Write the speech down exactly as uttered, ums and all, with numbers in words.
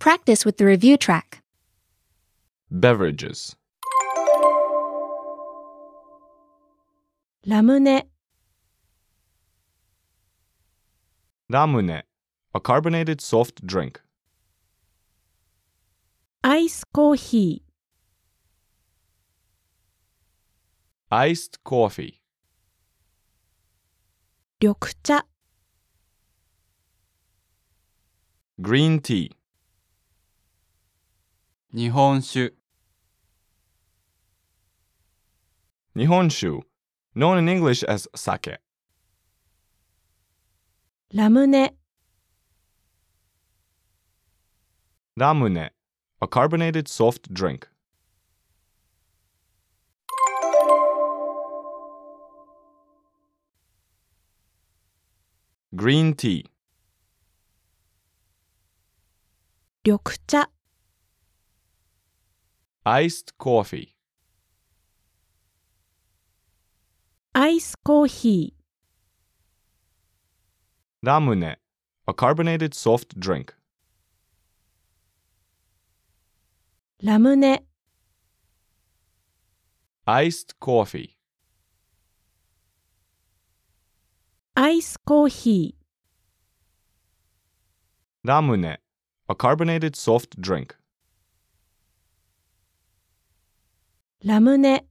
practice with the review track. Beverages. ラムネ、 ラムネ A carbonated soft drink. アイスコーヒー、 Iced coffee. 緑茶、 Green tea. 日本酒、 日本酒 known in English as sake. ラムネ、 ラムネ A carbonated soft drink. Green tea. 緑茶、 Iced coffee. アイスコーヒー、 ラムネ A carbonated soft drink. ラムネ、 Iced coffee. アイスコーヒー、 ラムネ A carbonated soft drink. ラムネ。